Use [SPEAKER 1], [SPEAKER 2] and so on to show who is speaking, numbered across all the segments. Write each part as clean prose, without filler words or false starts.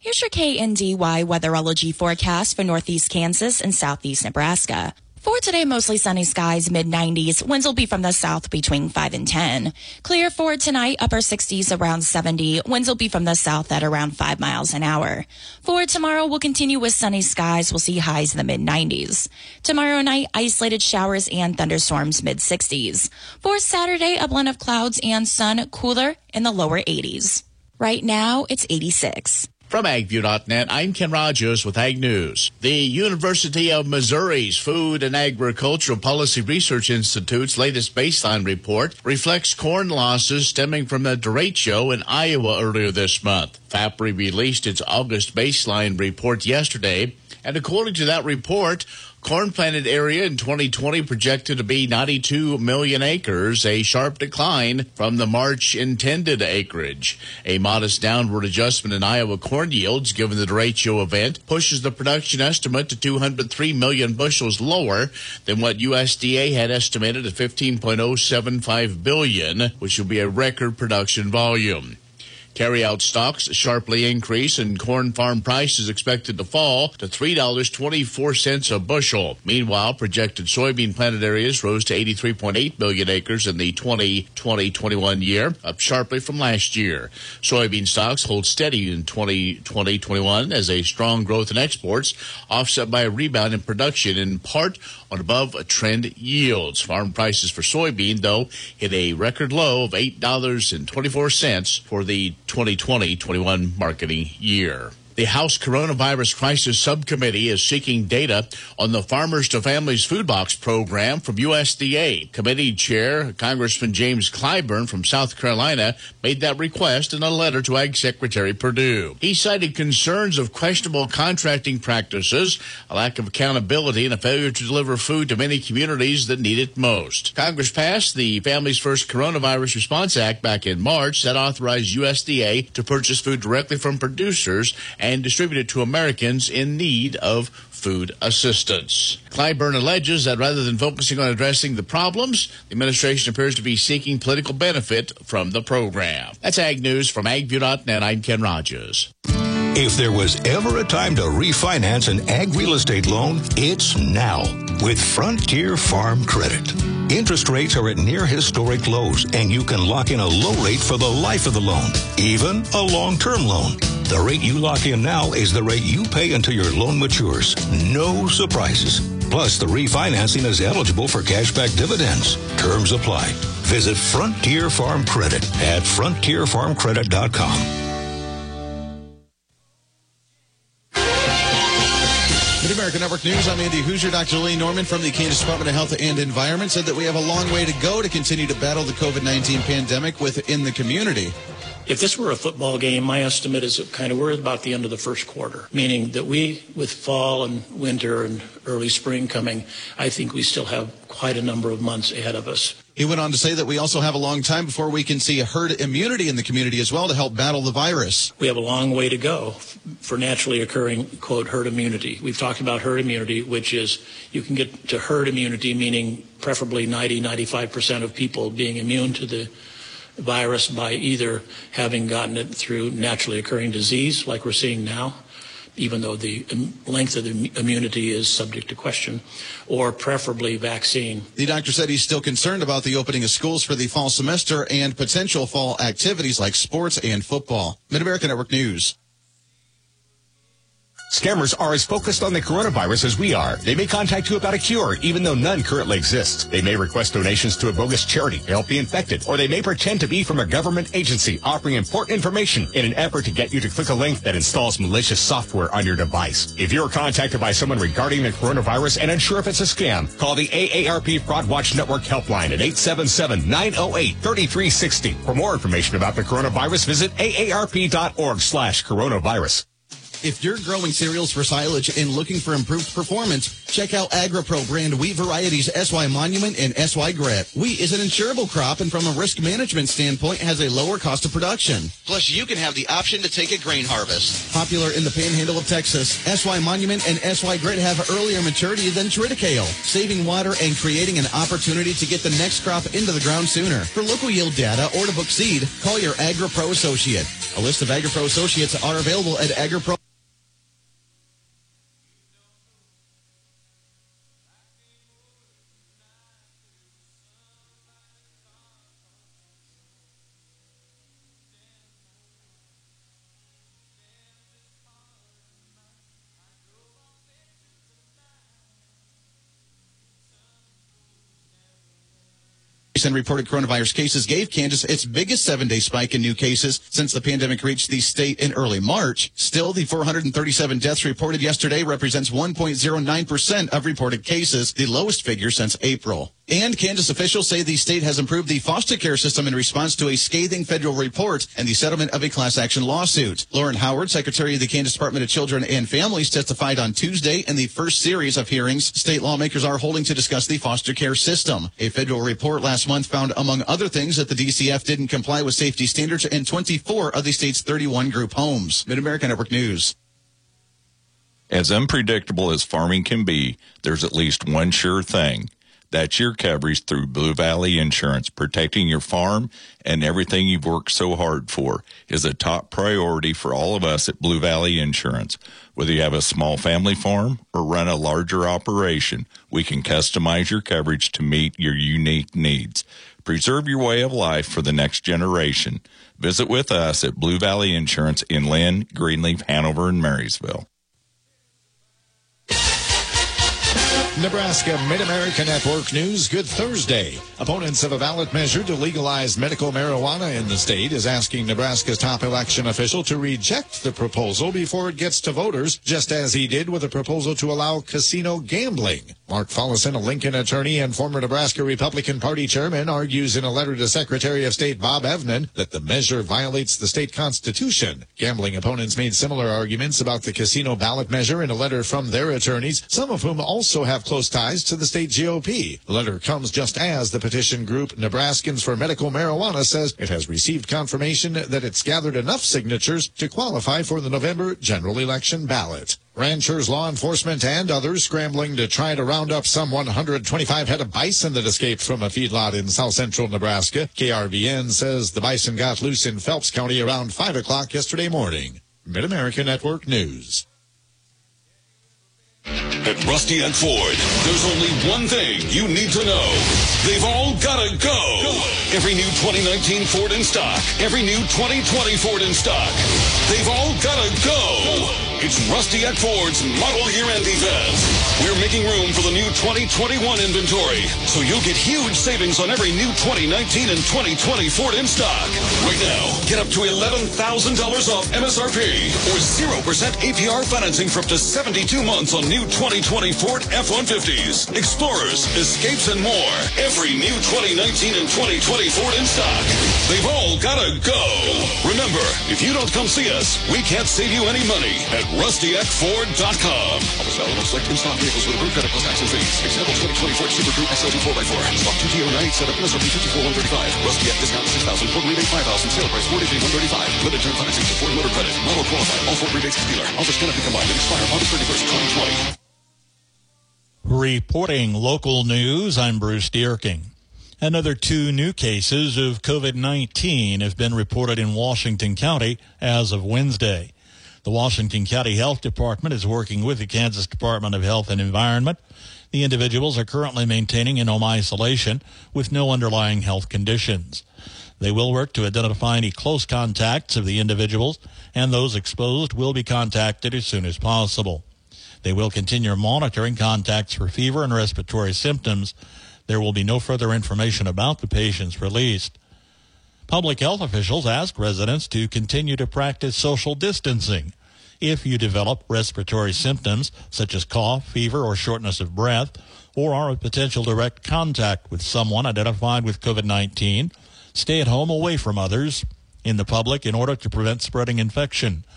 [SPEAKER 1] Here's your KNDY weatherology forecast for northeast Kansas and southeast Nebraska. For today, mostly sunny skies, mid-90s. Winds will be from the south between 5 and 10. Clear for tonight, upper 60s around 70. Winds will be from the south at around 5 miles an hour. For tomorrow, we'll continue with sunny skies. We'll see highs in the mid-90s. Tomorrow night, isolated showers and thunderstorms, mid-60s. For Saturday, a blend of clouds and sun, cooler in the lower 80s. Right now, it's 86.
[SPEAKER 2] From AgView.net, I'm Ken Rogers with Ag News. The University of Missouri's Food and Agricultural Policy Research Institute's latest baseline report reflects corn losses stemming from the derecho in Iowa earlier this month. FAPRI released its August baseline report yesterday, and according to that report, corn planted area in 2020 projected to be 92 million acres, a sharp decline from the March intended acreage. A modest downward adjustment in Iowa corn yields, given the derecho event, pushes the production estimate to 203 million bushels lower than what USDA had estimated at 15.075 billion, which will be a record production volume. Carryout stocks sharply increase, and corn farm prices expected to fall to $3.24 a bushel. Meanwhile, projected soybean planted areas rose to 83.8 million acres in the 2020-21 year, up sharply from last year. Soybean stocks hold steady in 2020-21 as a strong growth in exports, offset by a rebound in production, in part on above-trend yields. Farm prices for soybean, though, hit a record low of $8.24 for the 2020-21 marketing year. The House Coronavirus Crisis Subcommittee is seeking data on the Farmers to Families Food Box program from USDA. Committee Chair Congressman James Clyburn from South Carolina made that request in a letter to Ag Secretary Perdue. He cited concerns of questionable contracting practices, a lack of accountability, and a failure to deliver food to many communities that need it most. Congress passed the Families First Coronavirus Response Act back in March that authorized USDA to purchase food directly from producers and distribute it to Americans in need of food assistance. Clyburn alleges that rather than focusing on addressing the problems, the administration appears to be seeking political benefit from the program. That's Ag News from AgView.net. I'm Ken Rogers.
[SPEAKER 3] If there was ever a time to refinance an ag real estate loan, it's now with Frontier Farm Credit. Interest rates are at near historic lows, and you can lock in a low rate for the life of the loan, even a long-term loan. The rate you lock in now is the rate you pay until your loan matures. No surprises. Plus, the refinancing is eligible for cashback dividends. Terms apply. Visit Frontier Farm Credit at frontierfarmcredit.com.
[SPEAKER 4] Mid-America Network News, I'm Andy Hoosier. Dr. Lee Norman from the Kansas Department of Health and Environment said that we have a long way to go to continue to battle the COVID-19 pandemic within the community.
[SPEAKER 5] If this were a football game, my estimate is that we're about the end of the first quarter, meaning that we, with fall and winter and early spring coming, I think we still have quite a number of months ahead of us.
[SPEAKER 4] He went on to say that we also have a long time before we can see herd immunity in the community as well to help battle the virus.
[SPEAKER 5] We have a long way to go for naturally occurring, quote, herd immunity. We've talked about herd immunity, which is you can get to herd immunity, meaning preferably 95% of people being immune to the virus by either having gotten it through naturally occurring disease, like we're seeing now, even though the length of the immunity is subject to question, or preferably vaccine.
[SPEAKER 4] The doctor said he's still concerned about the opening of schools for the fall semester and potential fall activities like sports and football. Mid-America Network News.
[SPEAKER 6] Scammers are as focused on the coronavirus as we are. They may contact you about a cure, even though none currently exists. They may request donations to a bogus charity to help the infected, or they may pretend to be from a government agency offering important information in an effort to get you to click a link that installs malicious software on your device. If you're contacted by someone regarding the coronavirus and unsure if it's a scam, call the AARP Fraud Watch Network helpline at 877-908-3360. For more information about the coronavirus, visit aarp.org/coronavirus.
[SPEAKER 4] If you're growing cereals for silage and looking for improved performance, check out AgriPro brand wheat varieties SY Monument and SY Grit. Wheat is an insurable crop and from a risk management standpoint has a lower cost of production. Plus, you can have the option to take a grain harvest. Popular in the panhandle of Texas, SY Monument and SY Grit have earlier maturity than triticale, saving water and creating an opportunity to get the next crop into the ground sooner. For local yield data or to book seed, call your AgriPro associate. A list of AgriPro associates are available at AgriPro. And reported coronavirus cases gave Kansas its biggest 7-day spike in new cases since the pandemic reached the state in early March. Still, the 437 deaths reported yesterday represents 1.09% of reported cases, the lowest figure since April. And Kansas officials say the state has improved the foster care system in response to a scathing federal report and the settlement of a class action lawsuit. Lauren Howard, Secretary of the Kansas Department of Children and Families, testified on Tuesday in the first series of hearings state lawmakers are holding to discuss the foster care system. A federal report last month found, among other things, that the DCF didn't comply with safety standards in 24 of the state's 31 group homes. Mid-America Network News.
[SPEAKER 7] As unpredictable as farming can be, there's at least one sure thing. That's your coverage through Blue Valley Insurance. Protecting your farm and everything you've worked so hard for is a top priority for all of us at Blue Valley Insurance. Whether you have a small family farm or run a larger operation, we can customize your coverage to meet your unique needs. Preserve your way of life for the next generation. Visit with us at Blue Valley Insurance in Lynn, Greenleaf, Hanover, and Marysville.
[SPEAKER 8] Nebraska Mid-America Network News. Good Thursday. Opponents of a ballot measure to legalize medical marijuana in the state is asking Nebraska's top election official to reject the proposal before it gets to voters, just as he did with a proposal to allow casino gambling. Mark Follison, a Lincoln attorney and former Nebraska Republican Party chairman, argues in a letter to Secretary of State Bob Evnen that the measure violates the state constitution. Gambling opponents made similar arguments about the casino ballot measure in a letter from their attorneys, some of whom also have close ties to the state GOP. The letter comes just as the petition group Nebraskans for Medical Marijuana says it has received confirmation that it's gathered enough signatures to qualify for the November general election ballot. Ranchers, law enforcement, and others scrambling to try to round up some 125 head of bison that escaped from a feedlot in south-central Nebraska. KRVN says the bison got loose in Phelps County around 5 o'clock yesterday morning. Mid-America Network News.
[SPEAKER 9] At Rusty and Ford, there's only one thing you need to know. They've all gotta go. Every new 2019 Ford in stock. Every new 2020 Ford in stock. They've all gotta go. It's Rusty at Ford's model year-end event. We're making room for the new 2021 inventory, so you'll get huge savings on every new 2019 and 2020 Ford in stock. Right now, get up to $11,000 off MSRP or 0% APR financing for up to 72 months on new 2020 Ford F-150s, Explorers, Escapes, and more. Every new 2019 and 2020 Ford in stock. They've all gotta go. Remember, if you don't come see us, we can't save you any money at RustyXFord.com. Always valid on select in-stock vehicles with approved credit plus tax and fees. Example 2020 Ford Super Coupe XLT 4x4. Stock 2T09, setup MSRP $54,135. Rusty at discount $6,000, Ford rebate $5,000, sale price $48,135. Limited term financing to Ford Motor Credit. Model qualified. All Ford rebates to dealer. Offers cannot be combined and expire August 31st, 2020.
[SPEAKER 10] Reporting local news, I'm Bruce Dierking. Another 2 new cases of COVID-19 have been reported in Washington County as of Wednesday. The Washington County Health Department is working with the Kansas Department of Health and Environment. The individuals are currently maintaining in home isolation with no underlying health conditions. They will work to identify any close contacts of the individuals, and those exposed will be contacted as soon as possible. They will continue monitoring contacts for fever and respiratory symptoms. There will be no further information about the patients released. Public health officials ask residents to continue to practice social distancing. If you develop respiratory symptoms such as cough, fever, or shortness of breath, or are in potential direct contact with someone identified with COVID-19, stay at home away from others in the public in order to prevent spreading infection.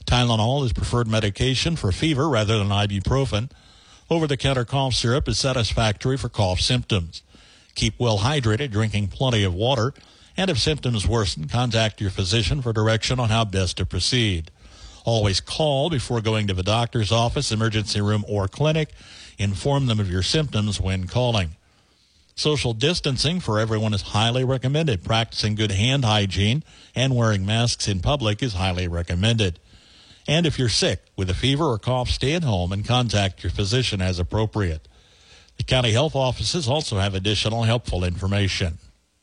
[SPEAKER 10] Tylenol is preferred medication for fever rather than ibuprofen. Over-the-counter cough syrup is satisfactory for cough symptoms. Keep well hydrated, drinking plenty of water. And if symptoms worsen, contact your physician for direction on how best to proceed. Always call before going to the doctor's office, emergency room, or clinic. Inform them of your symptoms when calling. Social distancing for everyone is highly recommended. Practicing good hand hygiene and wearing masks in public is highly recommended. And if you're sick with a fever or cough, stay at home and contact your physician as appropriate. The county health offices also have additional helpful information.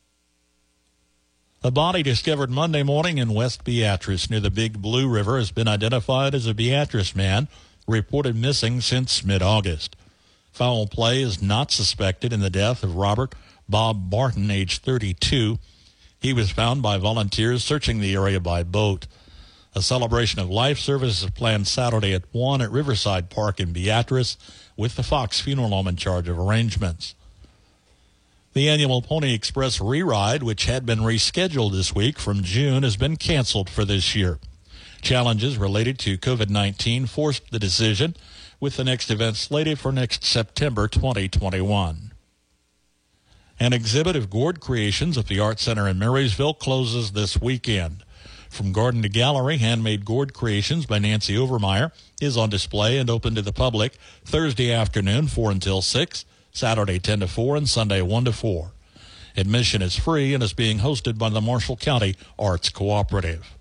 [SPEAKER 10] A body discovered Monday morning in West Beatrice near the Big Blue River has been identified as a Beatrice man reported missing since mid-August. Foul play is not suspected in the death of Robert Bob Barton, age 32. He was found by volunteers searching the area by boat. A celebration of life service is planned Saturday at 1 at Riverside Park in Beatrice with the Fox Funeral Home in charge of arrangements. The annual Pony Express re-ride, which had been rescheduled this week from June, has been canceled for this year. Challenges related to COVID-19 forced the decision, with the next event slated for next September 2021. An exhibit of gourd creations at the Art Center in Marysville closes this weekend. From garden to gallery, handmade gourd creations by Nancy Overmeyer is on display and open to the public Thursday afternoon 4 until 6, Saturday 10 to 4, and Sunday 1 to 4. Admission is free and is being hosted by the Marshall County Arts Cooperative.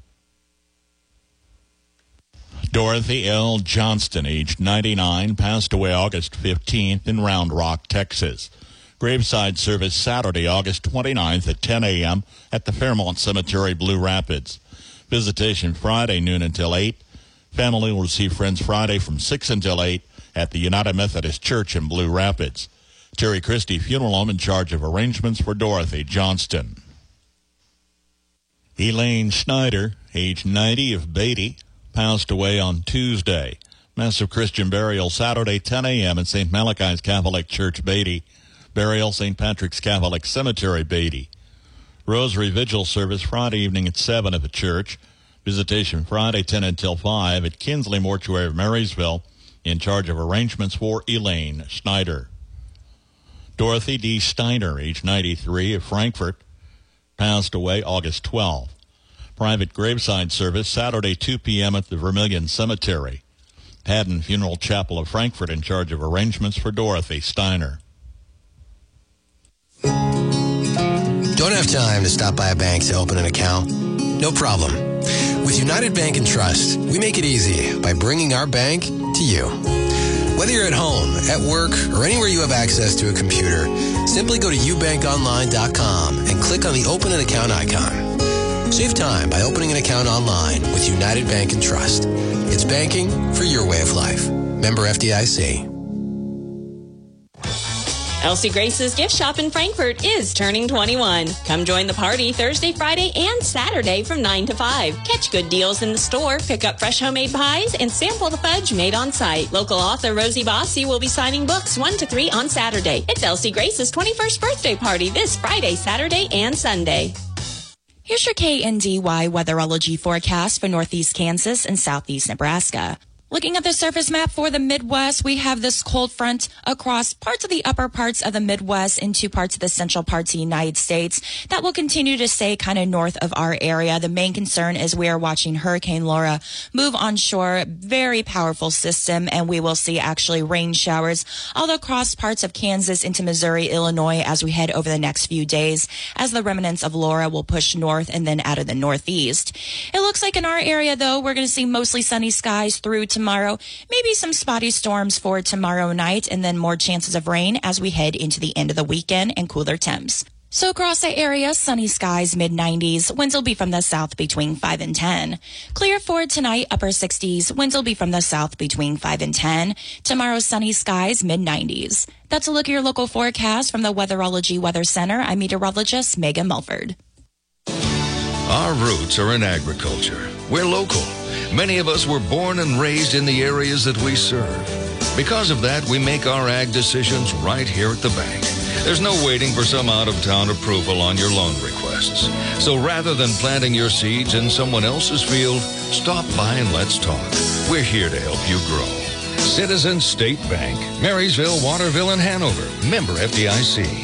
[SPEAKER 10] Dorothy L. Johnston, aged 99, passed away August 15th in Round Rock, Texas. Graveside service Saturday, August 29th at 10 a.m. at the Fairmont Cemetery, Blue Rapids. Visitation Friday, noon until 8. Family will receive friends Friday from 6 until 8 at the United Methodist Church in Blue Rapids. Terry Christie Funeral Home in charge of arrangements for Dorothy Johnston. Elaine Schneider, age 90, of Beatty, passed away on Tuesday. Massive Christian burial Saturday, 10 a.m. at St. Malachi's Catholic Church, Beatty. Burial St. Patrick's Catholic Cemetery, Beatty. Rosary Vigil service Friday evening at 7 at the church. Visitation Friday 10 until 5 at Kinsley Mortuary of Marysville, in charge of arrangements for Elaine Schneider. Dorothy D. Steiner, age 93, of Frankfort, passed away August 12. Private graveside service Saturday 2 p.m. at the Vermilion Cemetery. Haddon Funeral Chapel of Frankfort in charge of arrangements for Dorothy Steiner.
[SPEAKER 11] Don't have time to stop by a bank to open an account? No problem. With United Bank and Trust, we make it easy by bringing our bank to you. Whether you're at home, at work, or anywhere you have access to a computer, simply go to ubankonline.com and click on the Open an Account icon. Save time by opening an account online with United Bank and Trust. It's banking for your way of life. Member FDIC.
[SPEAKER 12] Elsie Grace's gift shop in Frankfort is turning 21. Come join the party Thursday, Friday, and Saturday from 9 to 5. Catch good deals in the store, pick up fresh homemade pies, and sample the fudge made on site. Local author Rosie Bossy will be signing books 1 to 3 on Saturday. It's Elsie Grace's 21st birthday party this Friday, Saturday, and Sunday.
[SPEAKER 1] Here's your KNDY weatherology forecast for northeast Kansas and southeast Nebraska. Looking at the surface map for the Midwest, we have this cold front across parts of the upper parts of the Midwest into parts of the central parts of the United States. That will continue to stay kind of north of our area. The main concern is we are watching Hurricane Laura move onshore. Very powerful system, and we will see actually rain showers all across parts of Kansas into Missouri, Illinois as we head over the next few days as the remnants of Laura will push north and then out of the northeast. It looks like in our area, though, we're going to see mostly sunny skies through tomorrow, maybe some spotty storms for tomorrow night, and then more chances of rain as we head into the end of the weekend and cooler temps. So across the area, sunny skies, mid-90s. Winds will be from the south between 5 and 10. Clear for tonight, upper 60s. Winds will be from the south between 5 and 10. Tomorrow, sunny skies, mid-90s. That's a look at your local forecast from the Weatherology Weather Center. I'm meteorologist Megan Mulford.
[SPEAKER 13] Our roots are in agriculture. We're local. Many of us were born and raised in the areas that we serve. Because of that, we make our ag decisions right here at the bank. There's no waiting for some out-of-town approval on your loan request. trusts. So rather than planting your seeds in someone else's field, stop by and let's talk. We're here to help you grow. Citizens State Bank, Marysville, Waterville, and Hanover. Member FDIC.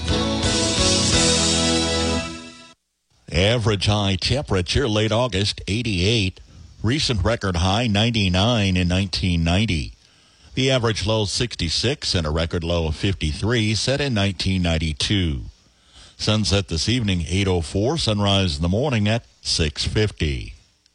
[SPEAKER 10] Average high temperature late August 88. Recent record high 99 in 1990. The average low 66 and a record low of 53 set in 1992. Sunset this evening 8:04. Sunrise in the morning at 6:50.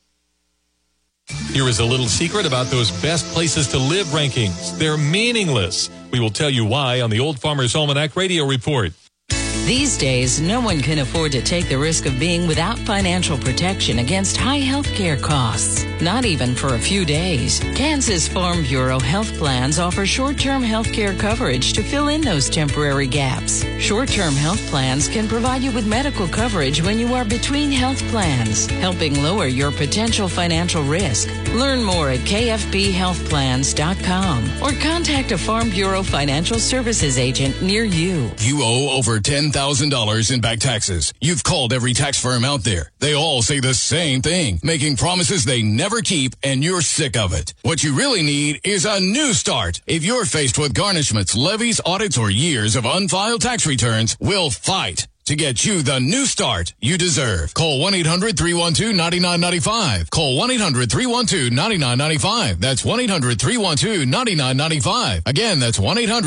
[SPEAKER 14] Here is a little secret about those best places to live rankings. They're meaningless. We will tell you why on the Old Farmer's Almanac Radio Report.
[SPEAKER 15] These days, no one can afford to take the risk of being without financial protection against high health care costs, not even for a few days. Kansas Farm Bureau health plans offer short-term health care coverage to fill in those temporary gaps. Short-term health plans can provide you with medical coverage when you are between health plans, helping lower your potential financial risk. Learn more at kfbhealthplans.com or contact a Farm Bureau financial services agent near you.
[SPEAKER 16] You owe over $10,000 in back taxes. You've called every tax firm out there. They all say the same thing, making promises they never keep, and you're sick of it. What you really need is a new start. If you're faced with garnishments, levies, audits, or years of unfiled tax returns, we'll fight to get you the new start you deserve. Call 1-800-312-9995. Call 1-800-312-9995. That's 1-800-312-9995. Again, that's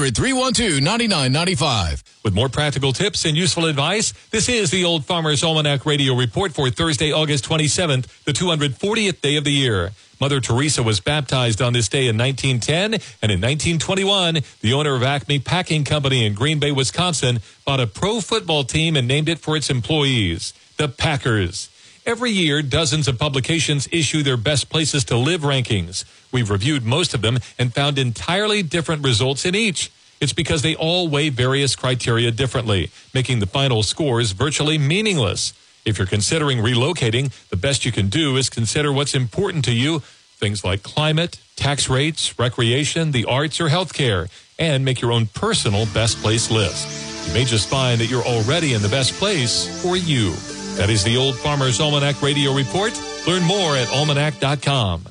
[SPEAKER 16] 1-800-312-9995.
[SPEAKER 14] With more practical tips and useful advice, this is the Old Farmer's Almanac Radio Report for Thursday, August 27th, the 240th day of the year. Mother Teresa was baptized on this day in 1910, and in 1921, the owner of Acme Packing Company in Green Bay, Wisconsin, bought a pro football team and named it for its employees, the Packers. Every year, dozens of publications issue their best places to live rankings. We've reviewed most of them and found entirely different results in each. It's because they all weigh various criteria differently, making the final scores virtually meaningless. If you're considering relocating, the best you can do is consider what's important to you, things like climate, tax rates, recreation, the arts, or healthcare, and make your own personal best place list. You may just find that you're already in the best place for you. That is the Old Farmer's Almanac Radio Report. Learn more at almanac.com.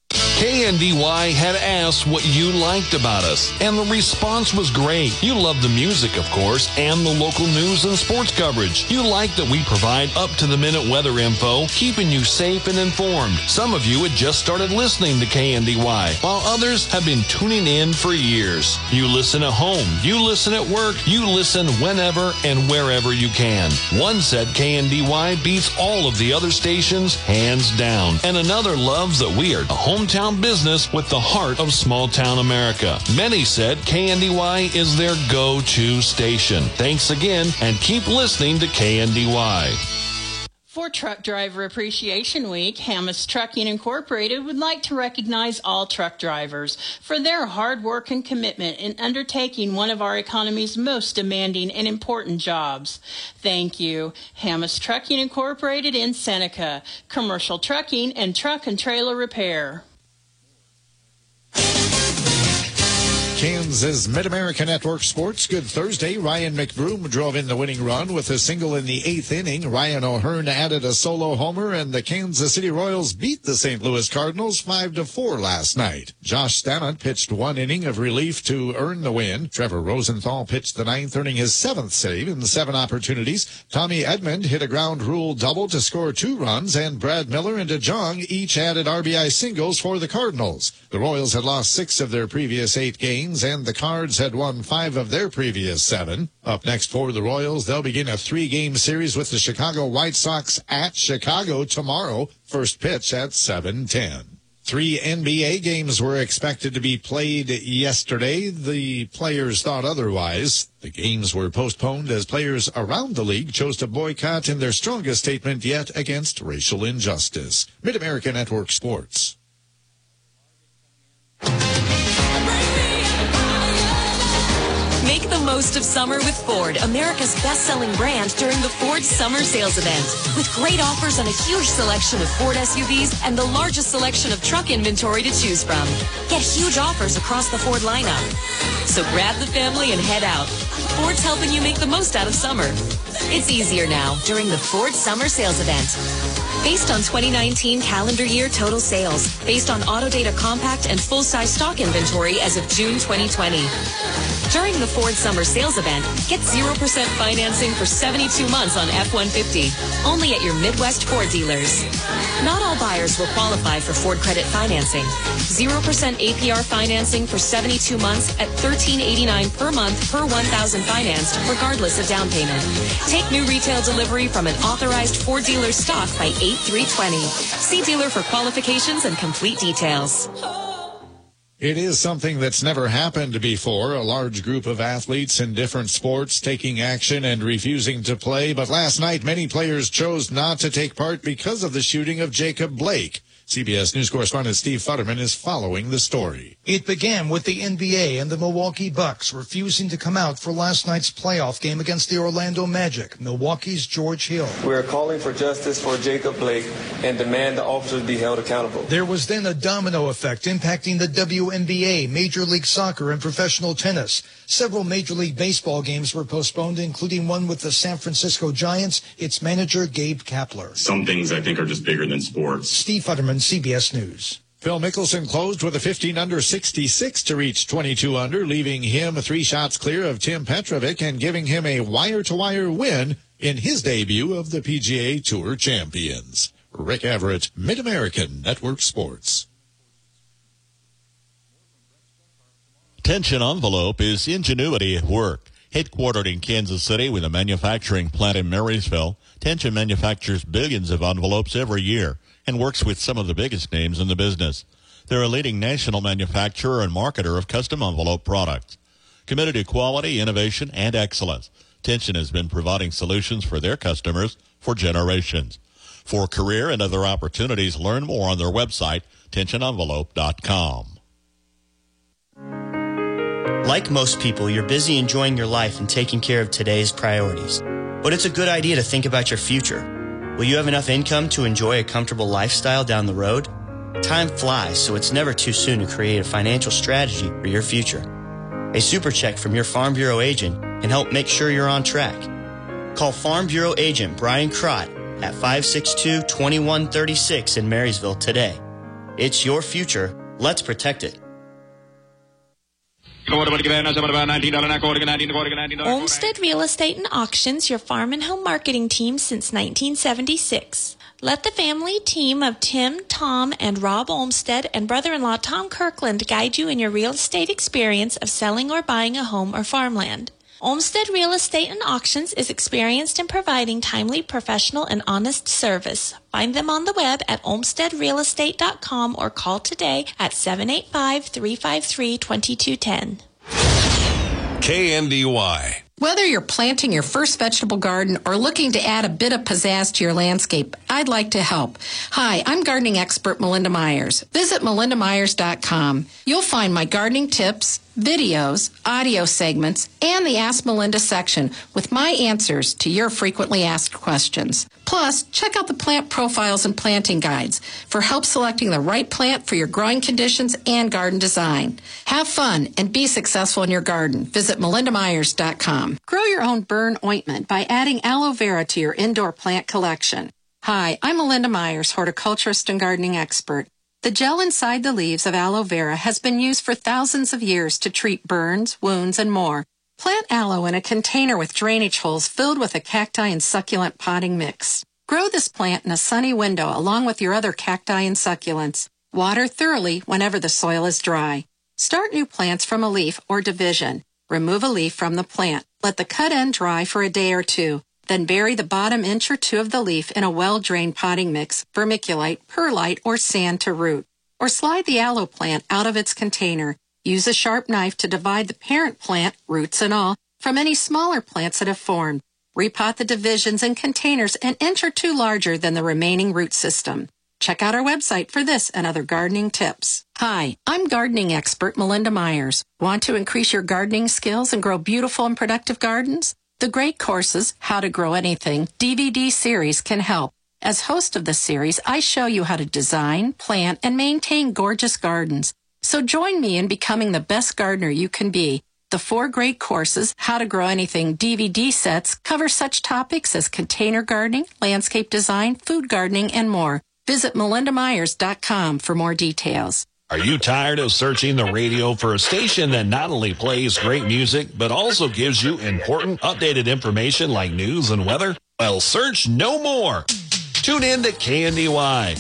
[SPEAKER 17] KNDY had asked what you liked about us, and the response was great. You love the music, of course, and the local news and sports coverage. You like that we provide up-to-the-minute weather info, keeping you safe and informed. Some of you had just started listening to KNDY, while others have been tuning in for years. You listen at home, you listen at work, you listen whenever and wherever you can. One said KNDY beats all of the other stations hands down, and another loves that we are a hometown business with the heart of small-town America. Many said KNDY is their go-to station. Thanks again, and keep listening to KNDY.
[SPEAKER 18] For Truck Driver Appreciation Week, Hamas Trucking Incorporated would like to recognize all truck drivers for their hard work and commitment in undertaking one of our economy's most demanding and important jobs. Thank you. Hamas Trucking Incorporated in Seneca, commercial trucking and truck and trailer repair.
[SPEAKER 8] Kansas Mid-America Network Sports. Good Thursday. Ryan McBroom drove in the winning run with a single in the 8th inning. Ryan O'Hearn added a solo homer, and the Kansas City Royals beat the St. Louis Cardinals 5-4 last night. Josh Stannett pitched 1 inning of relief to earn the win. Trevor Rosenthal pitched the 9th, earning his 7th save in 7 opportunities. Tommy Edmond hit a ground rule double to score 2 runs, and Brad Miller and DeJong each added RBI singles for the Cardinals. The Royals had lost 6 of their previous 8 games, and the Cards had won 5 of their previous 7. Up next for the Royals, they'll begin a 3-game series with the Chicago White Sox at Chicago tomorrow. First pitch at 7:10. 3 NBA games were expected to be played yesterday. The players thought otherwise. The games were postponed as players around the league chose to boycott in their strongest statement yet against racial injustice. Mid-America Network Sports.
[SPEAKER 19] Make the most of summer with Ford, America's best-selling brand during the Ford Summer Sales Event. With great offers on a huge selection of Ford SUVs and the largest selection of truck inventory to choose from. Get huge offers across the Ford lineup. So grab the family and head out. Ford's helping you make the most out of summer. It's easier now during the Ford Summer Sales Event. Based on 2019 calendar year total sales, based on Autodata compact and full-size stock inventory as of June 2020. During the Ford Summer Sales Event, get 0% financing for 72 months on F-150, only at your Midwest Ford dealers. Not all buyers will qualify for Ford credit financing. 0% APR financing for 72 months at $1,389 per month per $1,000 financed, regardless of down payment. Take new retail delivery from an authorized Ford dealer stock by 8/3/20. See dealer for qualifications and complete details.
[SPEAKER 8] It is something that's never happened before, a large group of athletes in different sports taking action and refusing to play. But last night, many players chose not to take part because of the shooting of Jacob Blake. CBS News correspondent Steve Futterman is following the story.
[SPEAKER 20] It began with the NBA and the Milwaukee Bucks refusing to come out for last night's playoff game against the Orlando Magic, Milwaukee's George Hill.
[SPEAKER 21] We're calling for justice for Jacob Blake and demand the officers be held accountable.
[SPEAKER 20] There was then a domino effect impacting the WNBA, Major League Soccer, and professional tennis. Several Major League Baseball games were postponed, including one with the San Francisco Giants, its manager Gabe Kapler.
[SPEAKER 22] Some things I think are just bigger than sports.
[SPEAKER 20] Steve Futterman, CBS News.
[SPEAKER 8] Phil Mickelson closed with a 15 under 66 to reach 22 under, leaving him 3 shots clear of Tim Petrovic and giving him a wire-to-wire win in his debut of the PGA Tour Champions. Rick Everett, Mid-American Network Sports.
[SPEAKER 10] Tension Envelope is ingenuity at work. Headquartered in Kansas City with a manufacturing plant in Marysville, Tension manufactures billions of envelopes every year and works with some of the biggest names in the business. They're a leading national manufacturer and marketer of custom envelope products. Committed to quality, innovation, and excellence, Tension has been providing solutions for their customers for generations. For career and other opportunities, learn more on their website, tensionenvelope.com.
[SPEAKER 23] Like most people, you're busy enjoying your life and taking care of today's priorities. But it's a good idea to think about your future. Will you have enough income to enjoy a comfortable lifestyle down the road? Time flies, so it's never too soon to create a financial strategy for your future. A super check from your Farm Bureau agent can help make sure you're on track. Call Farm Bureau agent Brian Crott at 562-2136 in Marysville today. It's your future. Let's protect it.
[SPEAKER 24] Olmsted Real Estate and Auctions, your farm and home marketing team since 1976. Let the family team of Tim, Tom, and Rob Olmsted and brother-in-law Tom Kirkland guide you in your real estate experience of selling or buying a home or farmland. Olmsted Real Estate and Auctions is experienced in providing timely, professional, and honest service. Find them on the web at olmstedrealestate.com or call today at 785-353-2210.
[SPEAKER 9] KNDY.
[SPEAKER 25] Whether you're planting your first vegetable garden or looking to add a bit of pizzazz to your landscape, I'd like to help. Hi, I'm gardening expert Melinda Myers. Visit melindamyers.com. You'll find my gardening tips, videos, audio segments, and the Ask Melinda section with my answers to your frequently asked questions. Plus, check out the plant profiles and planting guides for help selecting the right plant for your growing conditions and garden design. Have fun and be successful in your garden. Visit melindamyers.com. Grow your own burn ointment by adding aloe vera to your indoor plant collection. Hi, I'm Melinda Myers, horticulturist and gardening expert. The gel inside the leaves of aloe vera has been used for thousands of years to treat burns, wounds, and more. Plant aloe in a container with drainage holes filled with a cacti and succulent potting mix. Grow this plant in a sunny window along with your other cacti and succulents. Water thoroughly whenever the soil is dry. Start new plants from a leaf or division. Remove a leaf from the plant. Let the cut end dry for a day or two. Then bury the bottom inch or two of the leaf in a well-drained potting mix, vermiculite, perlite, or sand to root. Or slide the aloe plant out of its container. Use a sharp knife to divide the parent plant, roots and all, from any smaller plants that have formed. Repot the divisions and containers an inch or two larger than the remaining root system. Check out our website for this and other gardening tips. Hi, I'm gardening expert Melinda Myers. Want to increase your gardening skills and grow beautiful and productive gardens? The Great Courses, How to Grow Anything DVD series can help. As host of the series, I show you how to design, plant, and maintain gorgeous gardens. So join me in becoming the best gardener you can be. The 4 great courses, How to Grow Anything DVD sets, cover such topics as container gardening, landscape design, food gardening, and more. Visit melindamyers.com for more details.
[SPEAKER 17] Are you tired of searching the radio for a station that not only plays great music, but also gives you important, updated information like news and weather? Well, search no more. Tune in to KNDY.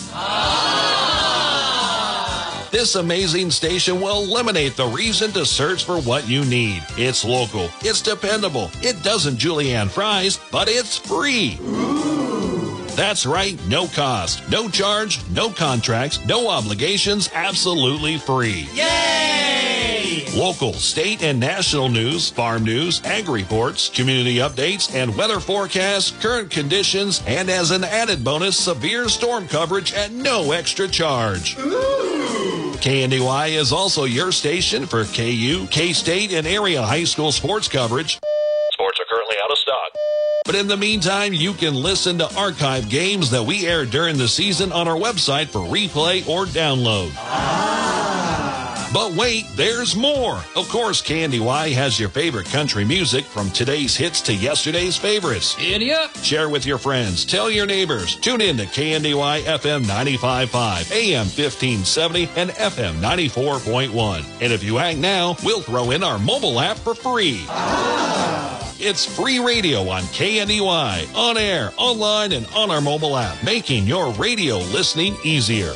[SPEAKER 17] This amazing station will eliminate the reason to search for what you need. It's local, it's dependable, it doesn't julienne fries, but it's free. That's right, no cost, no charge, no contracts, no obligations, absolutely free. Yay! Local, state, and national news, farm news, ag reports, community updates, and weather forecasts, current conditions, and as an added bonus, severe storm coverage at no extra charge. Ooh. KNDY is also your station for KU, K-State, and area high school sports coverage. Sports are currently out of stock. But in the meantime, you can listen to archive games that we air during the season on our website for replay or download. But wait, there's more. Of course, KNDY has your favorite country music from today's hits to yesterday's favorites. Giddy up! Share with your friends. Tell your neighbors. Tune in to KNDY FM 95.5, AM 1570, and FM 94.1. And if you act now, we'll throw in our mobile app for free. It's free radio on KNDY, on air, online, and on our mobile app, making your radio listening easier.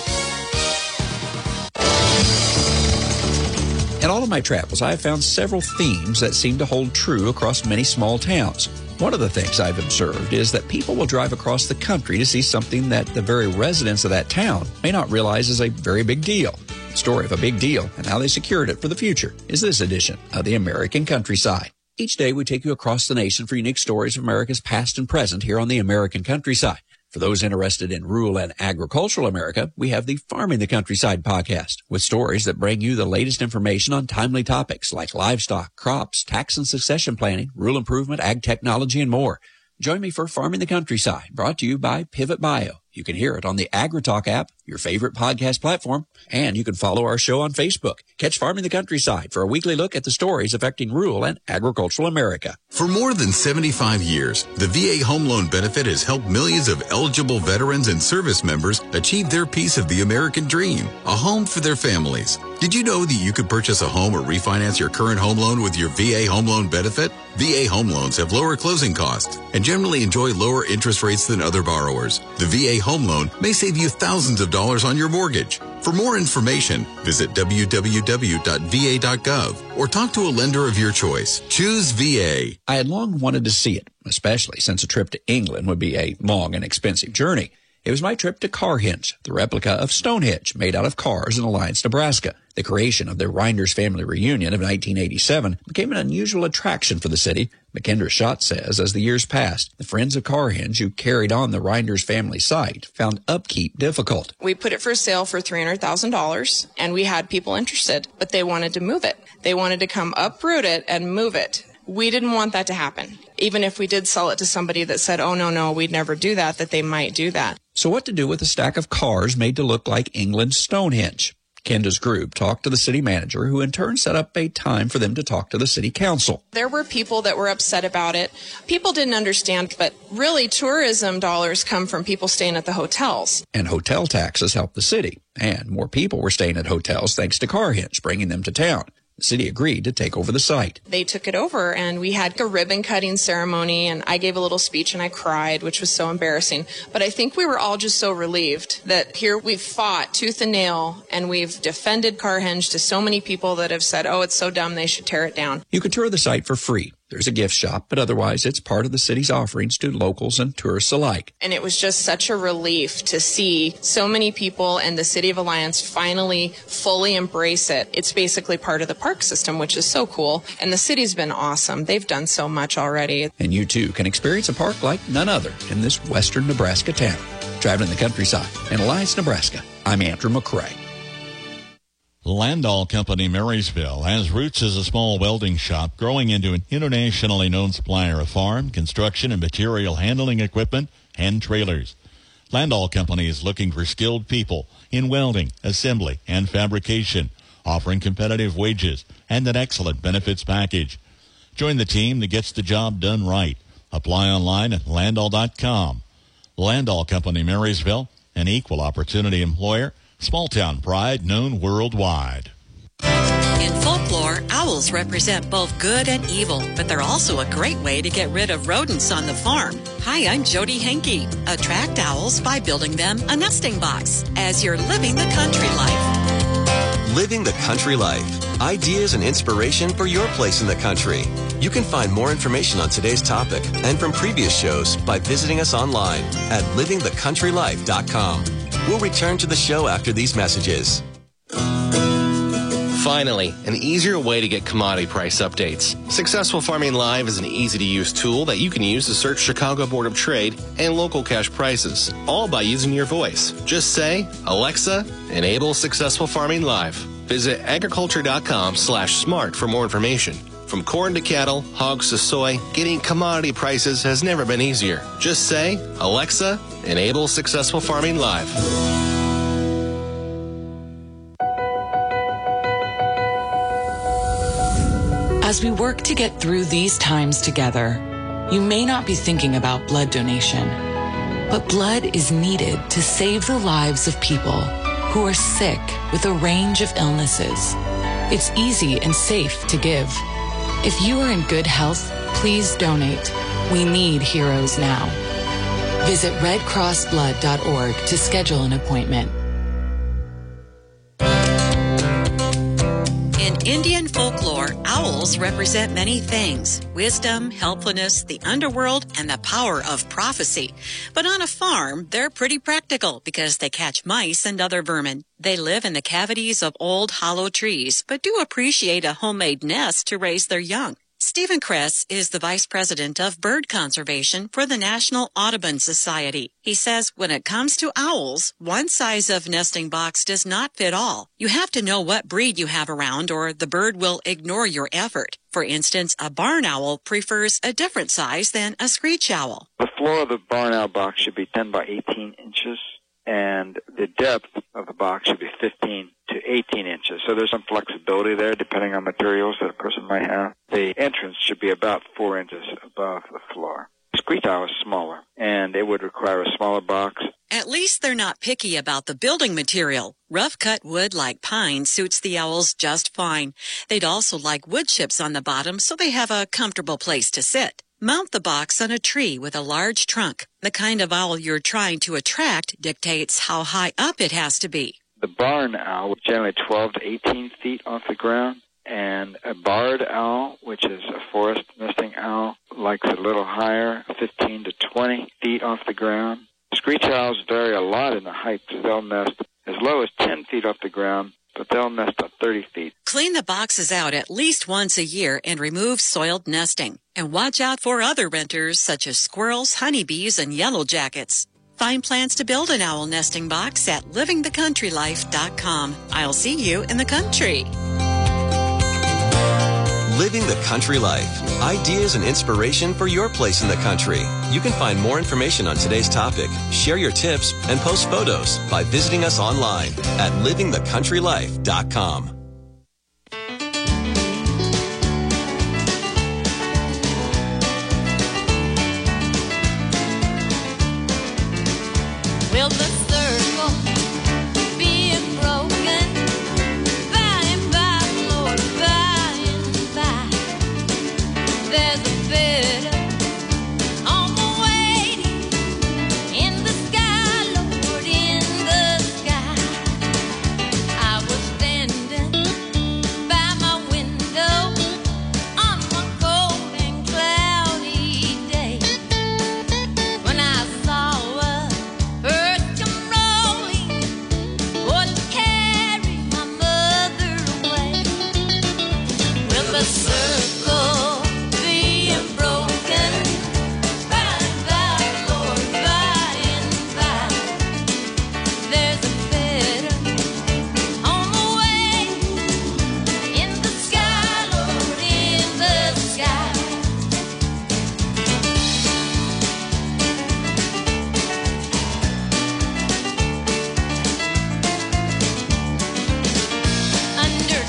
[SPEAKER 2] In all of my travels, I have found several themes that seem to hold true across many small towns. One of the things I've observed is that people will drive across the country to see something that the very residents of that town may not realize is a very big deal. The story of a big deal and how they secured it for the future is this edition of the American Countryside. Each day, we take you across the nation for unique stories of America's past and present here on the American Countryside. For those interested in rural and agricultural America, we have the Farming the Countryside podcast with stories that bring you the latest information on timely topics like livestock, crops, tax and succession planning, rural improvement, ag technology, and more. Join me for Farming the Countryside, brought to you by Pivot Bio. You can hear it on the AgriTalk app, your favorite podcast platform, and you can follow our show on Facebook. Catch Farming the Countryside for a weekly look at the stories affecting rural and agricultural America.
[SPEAKER 3] For more than 75 years, the VA Home Loan Benefit has helped millions of eligible veterans and service members achieve their piece of the American dream, a home for their families. Did you know that you could purchase a home or refinance your current home loan with your VA Home Loan Benefit? VA home loans have lower closing costs and generally enjoy lower interest rates than other borrowers. The VA Home Loan may save you thousands of dollars on your mortgage. For more information, visit www.va.gov or talk to a lender of your choice. Choose VA.
[SPEAKER 2] I had long wanted to see it, especially since a trip to England would be a long and expensive journey. It was my trip to Carhenge, the replica of Stonehenge made out of cars in Alliance, Nebraska. The creation of the Reinders family reunion of 1987 became an unusual attraction for the city. Mackinder Schott says as the years passed, the friends of Carhenge who carried on the Reinders family site found upkeep difficult.
[SPEAKER 4] We put it for sale for $300,000 and we had people interested, but they wanted to move it. They wanted to come uproot it and move it. We didn't want that to happen. Even if we did sell it to somebody that said, oh, no, we'd never do that, that they might do that.
[SPEAKER 2] So what to do with a stack of cars made to look like England's Stonehenge? Kenda's group talked to the city manager, who in turn set up a time for them to talk to the city council.
[SPEAKER 4] There were people that were upset about it. People didn't understand, but really tourism dollars come from people staying at the hotels.
[SPEAKER 2] And hotel taxes help the city. And more people were staying at hotels thanks to Carhenge, bringing them to town. The city agreed to take over the site.
[SPEAKER 4] They took it over, and we had a ribbon-cutting ceremony, and I gave a little speech, and I cried, which was so embarrassing. But I think we were all just so relieved that here we've fought tooth and nail, and we've defended Carhenge to so many people that have said, oh, it's so dumb, they should tear it down.
[SPEAKER 2] You can tour the site for free. There's a gift shop, but otherwise it's part of the city's offerings to locals and tourists alike.
[SPEAKER 4] And it was just such a relief to see so many people and the City of Alliance finally fully embrace it. It's basically part of the park system, which is so cool. And the city's been awesome. They've done so much already.
[SPEAKER 2] And you too can experience a park like none other in this western Nebraska town. Traveling the countryside in Alliance, Nebraska, I'm Andrew McCrae.
[SPEAKER 10] Landall Company Marysville has roots as a small welding shop growing into an internationally known supplier of farm, construction, and material handling equipment and trailers. Landall Company is looking for skilled people in welding, assembly, and fabrication. offering competitive wages and an excellent benefits package. Join the team that gets the job done right. Apply online at Landall.com. Landall Company, Marysville, an equal opportunity employer, small town pride known worldwide.
[SPEAKER 5] In folklore, owls represent both good and evil, but they're also a great way to get rid of rodents on the farm. Hi, I'm Jody Henke. Attract owls by building them a nesting box as you're living the country life.
[SPEAKER 6] Living the country life. Ideas and inspiration for your place in the country. You can find more information on today's topic and from previous shows by visiting us online at livingthecountrylife.com. We'll return to the show after these messages.
[SPEAKER 7] Finally, an easier way to get commodity price updates. Successful Farming Live is an easy-to-use tool that you can use to search Chicago Board of Trade and local cash prices, all by using your voice. Just say, Alexa, enable Successful Farming Live. Visit agriculture.com/smart for more information. From corn to cattle, hogs to soy, getting commodity prices has never been easier. Just say, Alexa, enable Successful Farming Live.
[SPEAKER 11] As we work to get through these times together, you may not be thinking about blood donation, but blood is needed to save the lives of people who are sick with a range of illnesses. It's easy and safe to give. If you are in good health, please donate. We need heroes now. Visit redcrossblood.org to schedule an appointment.
[SPEAKER 5] In Indian folklore, owls represent many things: wisdom, helpfulness, the underworld, and the power of prophecy. But on a farm, they're pretty practical because they catch mice and other vermin. They live in the cavities of old hollow trees, but do appreciate a homemade nest to raise their young. Stephen Kress is the Vice President of Bird Conservation for the National Audubon Society. He says when it comes to owls, one size of nesting box does not fit all. You have to know what breed you have around or the bird will ignore your effort. For instance, a barn owl prefers a different size than a screech owl.
[SPEAKER 12] The floor of the barn owl box should be 10 by 18 inches, and the depth of the box should be 15 to 18 inches. So there's some flexibility there depending on materials that a person might have. The entrance should be about 4 inches above the floor. Screech owl is smaller, and it would require a smaller box.
[SPEAKER 5] At least they're not picky about the building material. Rough-cut wood like pine suits the owls just fine. They'd also like wood chips on the bottom so they have a comfortable place to sit. Mount the box on a tree with a large trunk. The kind of owl you're trying to attract dictates how high up it has to be.
[SPEAKER 12] The barn owl is generally 12 to 18 feet off the ground, and a barred owl, which is a forest nesting owl, likes a little higher, 15 to 20 feet off the ground. Screech owls vary a lot in the height, so they'll nest as low as 10 feet off the ground, but they'll nest at 30 feet.
[SPEAKER 5] Clean the boxes out at least once a year and remove soiled nesting. And watch out for other renters such as squirrels, honeybees, and yellow jackets. Find plans to build an owl nesting box at livingthecountrylife.com. I'll see you in the country.
[SPEAKER 6] Living the country life. Ideas and inspiration for your place in the country. You can find more information on today's topic, share your tips, and post photos by visiting us online at livingthecountrylife.com.
[SPEAKER 26] Will the circle being broken by and by, Lord, by and by? There's a better on the way in the sky, Lord, in the sky. I was standing by my window on one cold and cloudy day when I saw a earth come rolling, would carry my mother away. Will the circle being broken by and by, Lord, by and by? There's a better on the way in the sky, Lord, in the sky. Under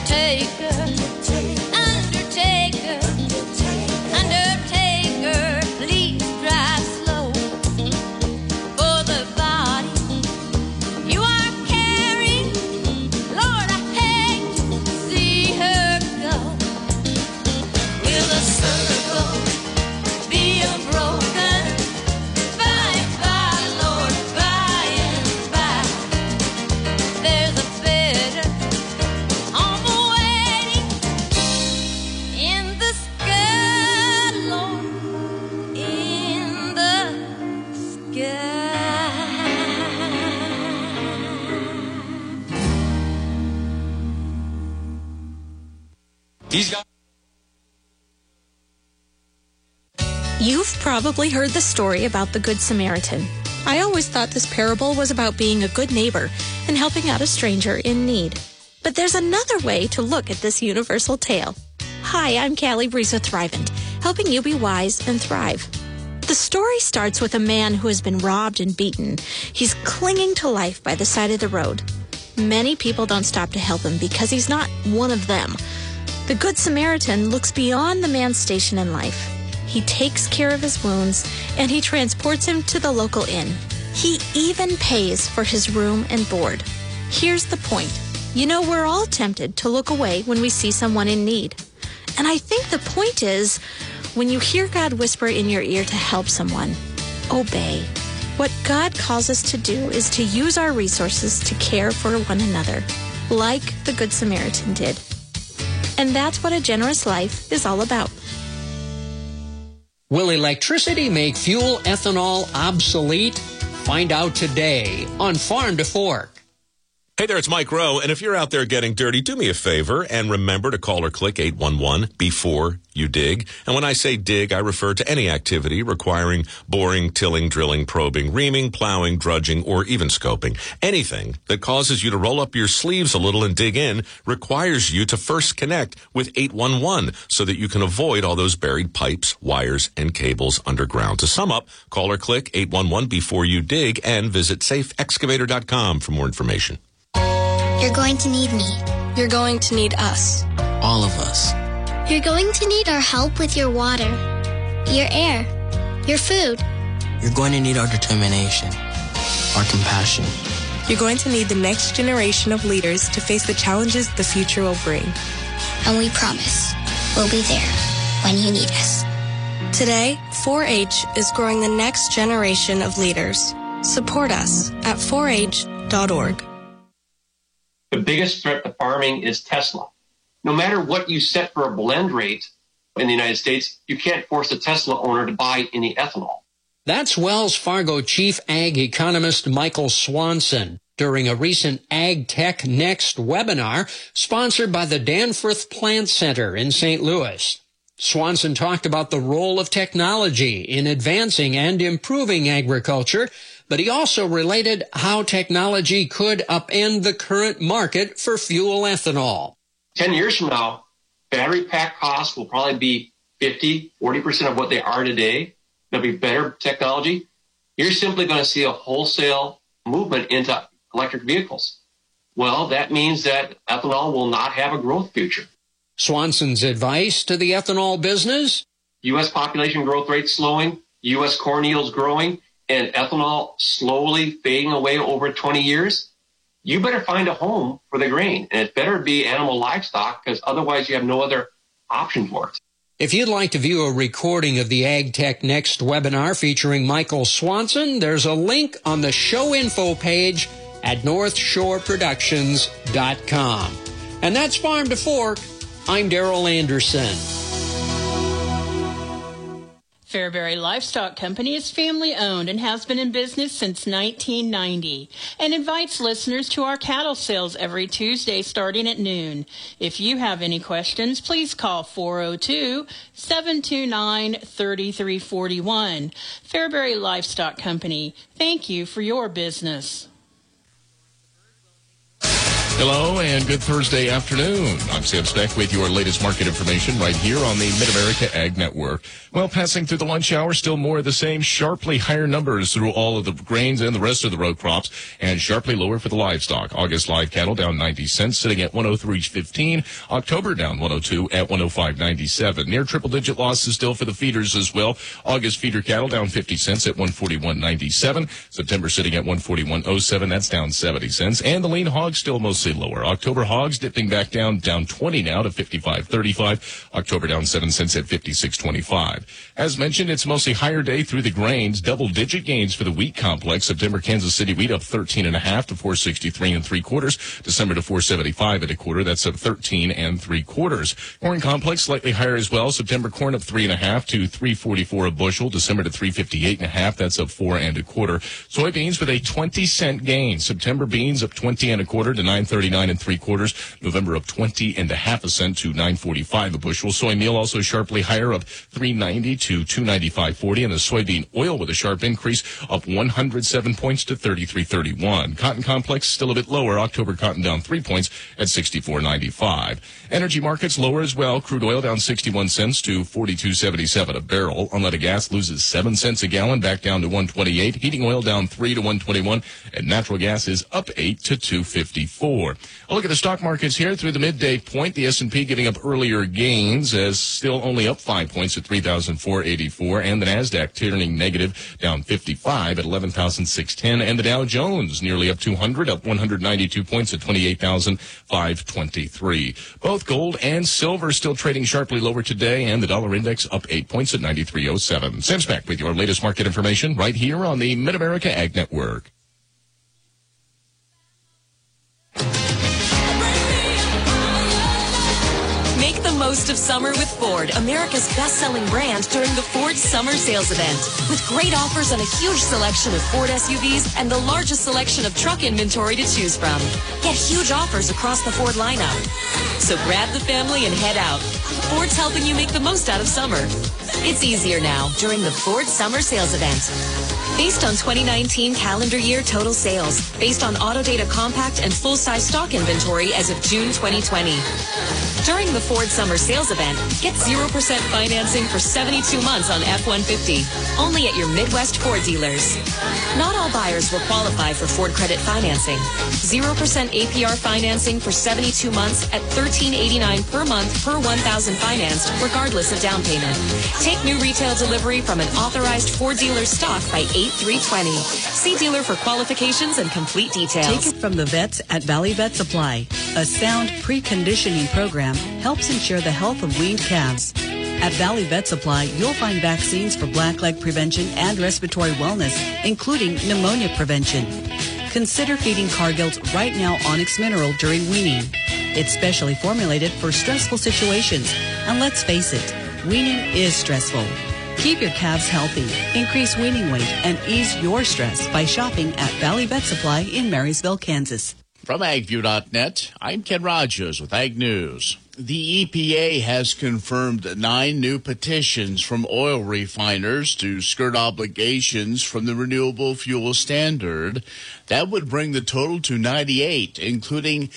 [SPEAKER 1] He's got...
[SPEAKER 13] You've probably heard the story about the Good Samaritan. I always thought this parable was about being a good neighbor and helping out a stranger in need. But there's another way to look at this universal tale. Hi, I'm Callie Breeze with Thrivent, helping you be wise and thrive. The story starts with a man who has been robbed and beaten. He's clinging to life by the side of the road. Many people don't stop to help him because he's not one of them. The Good Samaritan looks beyond the man's station in life. He takes care of his wounds, and he transports him to the local inn. He even pays for his room and board. Here's the point. You know, we're all tempted to look away when we see someone in need. And I think the point is, when you hear God whisper in your ear to help someone, obey. What God calls us to do is to use our resources to care for one another, like the Good Samaritan did. And that's what a generous life is all about.
[SPEAKER 14] Will electricity make fuel ethanol obsolete? Find out today on Farm to Fork.
[SPEAKER 15] Hey there, it's Mike Rowe, and if you're out there getting dirty, do me a favor and remember to call or click 811 before you dig. And when I say dig, I refer to any activity requiring boring, tilling, drilling, probing, reaming, plowing, drudging, or even scoping. Anything that causes you to roll up your sleeves a little and dig in requires you to first connect with 811 so that you can avoid all those buried pipes, wires, and cables underground. To sum up, call or click 811 before you dig and visit safeexcavator.com for more information.
[SPEAKER 16] You're going to need me.
[SPEAKER 13] You're going to need us.
[SPEAKER 1] All of us.
[SPEAKER 16] You're going to need our help with your water, your air, your food.
[SPEAKER 1] You're going to need our determination, our compassion.
[SPEAKER 18] You're going to need the next generation of leaders to face the challenges the future will bring.
[SPEAKER 16] And we promise we'll be there when you need us.
[SPEAKER 18] Today, 4-H is growing the next generation of leaders. Support us at 4h.org.
[SPEAKER 27] The biggest threat to farming is Tesla. No matter what you set for a blend rate in the United States, you can't force a Tesla owner to buy any ethanol.
[SPEAKER 14] That's Wells Fargo Chief Ag Economist Michael Swanson during a recent Ag Tech Next webinar sponsored by the Danforth Plant Center in St. Louis. Swanson talked about the role of technology in advancing and improving agriculture, but he also related how technology could upend the current market for fuel ethanol.
[SPEAKER 27] 10 years from now, battery pack costs will probably be 40% of what they are today. There'll be better technology. You're simply going to see a wholesale movement into electric vehicles. Well, that means that ethanol will not have a growth future.
[SPEAKER 14] Swanson's advice to the ethanol business?
[SPEAKER 27] U.S. population growth rate slowing, U.S. corn yields growing, and ethanol slowly fading away over 20 years. You better find a home for the grain, and it better be animal livestock, because otherwise you have no other option for it.
[SPEAKER 14] If you'd like to view a recording of the Ag Tech Next webinar featuring Michael Swanson, there's a link on the show info page at northshoreproductions.com. And that's Farm to Fork. I'm Darrell Anderson.
[SPEAKER 28] Fairbury Livestock Company is family-owned and has been in business since 1990 and invites listeners to our cattle sales every Tuesday starting at noon. If you have any questions, please call 402-729-3341. Fairbury Livestock Company, thank you for your business.
[SPEAKER 29] Hello and good Thursday afternoon. I'm Sam Speck with your latest market information right here on the Mid-America Ag Network. Well, passing through the lunch hour, still more of the same, sharply higher numbers through all of the grains and the rest of the row crops, and sharply lower for the livestock. August live cattle down 90 cents, sitting at 103.15. October down 102 at 105.97. Near triple-digit losses still for the feeders as well. August feeder cattle down 50 cents at 141.97. September sitting at 141.07. That's down 70 cents. And the lean hogs still mostly lower. October hogs dipping back down 20 now to 55.35. October down 7 cents at 56.25. As mentioned, it's mostly higher day through the grains. Double-digit gains for the wheat complex. September Kansas City wheat up 13.5 to 463 3/4. December to 475 1/4. That's up 13 3/4. Corn complex slightly higher as well. September corn up 3.5 to 344 a bushel. December to 358.5. That's up 4 1/4. Soybeans with a 20-cent gain. September beans up 20 1/4 to 9.30. $139 3/4. November up 20.5 cents to $9.45 a bushel. Soy meal also sharply higher, up $3.90 to $295.40, and the soybean oil with a sharp increase, up 107 points to $33.31. Cotton complex still a bit lower. October cotton down 3 points at $64.95. Energy markets lower as well. Crude oil down 61 cents to $42.77 a barrel. Unleaded gas loses 7 cents a gallon, back down to $1.28. Heating oil down 3 to $1.21, and natural gas is up 8 to $2.54. A look at the stock markets here through the midday point. The S&P giving up earlier gains as still only up 5 points at 3,484, and the Nasdaq turning negative, down 55 at 11,610, and the Dow Jones nearly up 200, up 192 points at 28,523. Both gold and silver still trading sharply lower today, and the dollar index up 8 points at 93.07. Sam Speck with your latest market information right here on the Mid-America Ag Network.
[SPEAKER 8] Make the most of summer with Ford, America's best-selling brand, during the Ford Summer Sales Event. With great offers on a huge selection of Ford SUVs and the largest selection of truck inventory to choose from. Get huge offers across the Ford lineup. So grab the family and head out. Ford's helping you make the most out of summer. It's easier now during the Ford Summer Sales Event. Based on 2019 calendar year total sales, based on Autodata compact and full-size stock inventory as of June 2020. During the Ford Summer Sales Event, get 0% financing for 72 months on F-150, only at your Midwest Ford dealers. Not all buyers will qualify for Ford credit financing. 0% APR financing for 72 months at $13.89 per month per 1,000 financed, regardless of down payment. Take new retail delivery from an authorized Ford dealer stock by 8/3/20. See dealer for qualifications and complete details.
[SPEAKER 9] Take it from the vets at Valley Vet Supply. A sound preconditioning program helps ensure the health of weaned calves. At Valley Vet Supply, you'll find vaccines for blackleg prevention and respiratory wellness, including pneumonia prevention. Consider feeding Cargill's Right Now Onyx Mineral during weaning. It's specially formulated for stressful situations. And let's face it, weaning is stressful. Keep your calves healthy, increase weaning weight, and ease your stress by shopping at Valley Vet Supply in Marysville, Kansas.
[SPEAKER 19] From AgView.net, I'm Ken Rogers with Ag News. The EPA has confirmed 9 new petitions from oil refiners to skirt obligations from the Renewable Fuel Standard. That would bring the total to 98, including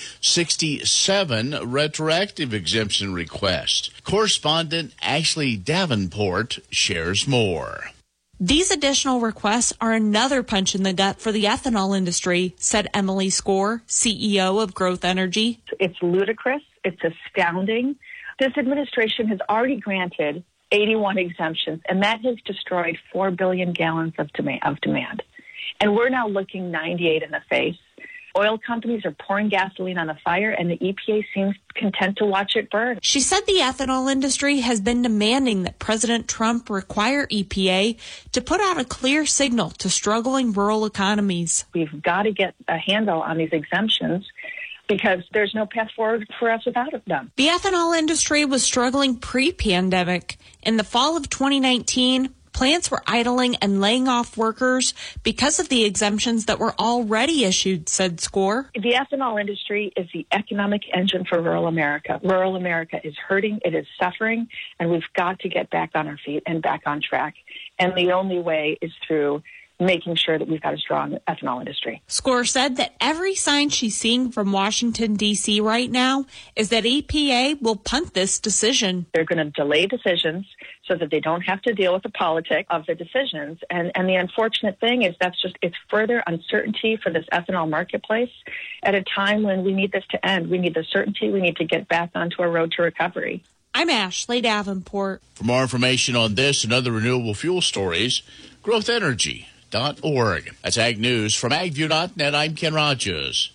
[SPEAKER 19] 67 retroactive exemption requests. Correspondent Ashley Davenport shares more.
[SPEAKER 20] These additional requests are another punch in the gut for the ethanol industry, said Emily Score, CEO of Growth Energy.
[SPEAKER 21] It's ludicrous. It's astounding. This administration has already granted 81 exemptions, and that has destroyed 4 billion gallons of demand. And we're now looking 98 in the face. Oil companies are pouring gasoline on the fire, and the EPA seems content to watch it burn.
[SPEAKER 20] She said the ethanol industry has been demanding that President Trump require EPA to put out a clear signal to struggling rural economies.
[SPEAKER 21] We've got to get a handle on these exemptions, because there's no path forward for us without them.
[SPEAKER 20] The ethanol industry was struggling pre-pandemic. In the fall of 2019, plants were idling and laying off workers because of the exemptions that were already issued, said Score.
[SPEAKER 21] The ethanol industry is the economic engine for rural America. Rural America is hurting, it is suffering, and we've got to get back on our feet and back on track. And the only way is through making sure that we've got a strong ethanol industry.
[SPEAKER 20] Score said that every sign she's seeing from Washington, D.C. right now is that EPA will punt this decision.
[SPEAKER 21] They're going to delay decisions so that they don't have to deal with the politics of the decisions. And the unfortunate thing is it's further uncertainty for this ethanol marketplace at a time when we need this to end. We need the certainty. We need to get back onto a road to recovery.
[SPEAKER 20] I'm Ashley Davenport.
[SPEAKER 19] For more information on this and other renewable fuel stories, growthenergy.org. That's Ag News. From AgView.net, I'm Ken Rogers.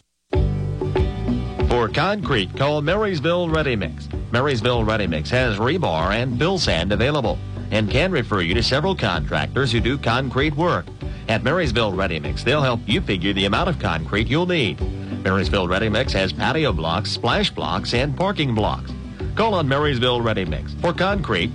[SPEAKER 22] For concrete, call Marysville Ready Mix. Marysville Ready Mix has rebar and fill sand available and can refer you to several contractors who do concrete work. At Marysville Ready Mix, they'll help you figure the amount of concrete you'll need. Marysville Ready Mix has patio blocks, splash blocks, and parking blocks. Call on Marysville Ready Mix. For concrete,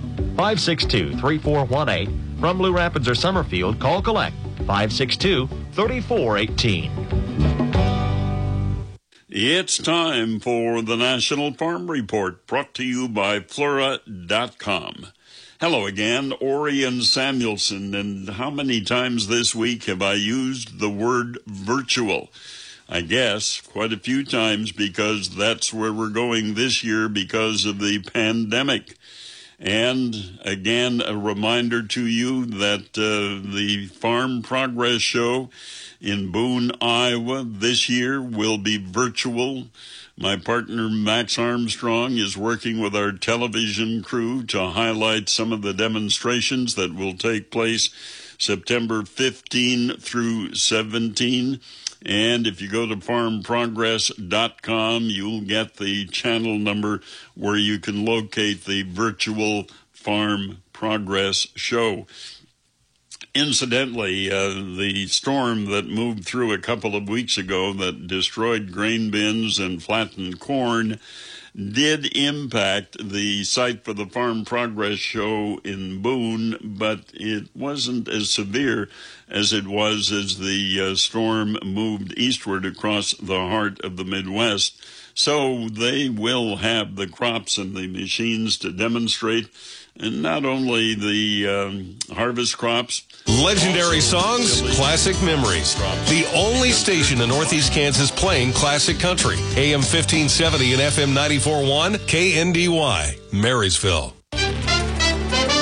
[SPEAKER 22] 562-3418. From Blue Rapids or Summerfield, call collect 562-3418.
[SPEAKER 2] It's time for the National Farm Report, brought to you by Flora.com. Hello again, Orion Samuelson, and how many times this week have I used the word virtual? I guess quite a few times, because that's where we're going this year because of the pandemic. And again, a reminder to you that the Farm Progress Show in Boone, Iowa this year will be virtual. My partner, Max Armstrong, is working with our television crew to highlight some of the demonstrations that will take place September 15 through 17. And if you go to farmprogress.com, you'll get the channel number where you can locate the virtual Farm Progress Show. Incidentally, the storm that moved through a couple of weeks ago that destroyed grain bins and flattened corn did impact the site for the Farm Progress Show in Boone, but it wasn't as severe as it was as the storm moved eastward across the heart of the Midwest. So they will have the crops and the machines to demonstrate, and not only the harvest crops.
[SPEAKER 3] Legendary songs, classic memories. The only station in Northeast Kansas playing classic country. AM 1570 and FM 94.1, KNDY, Marysville.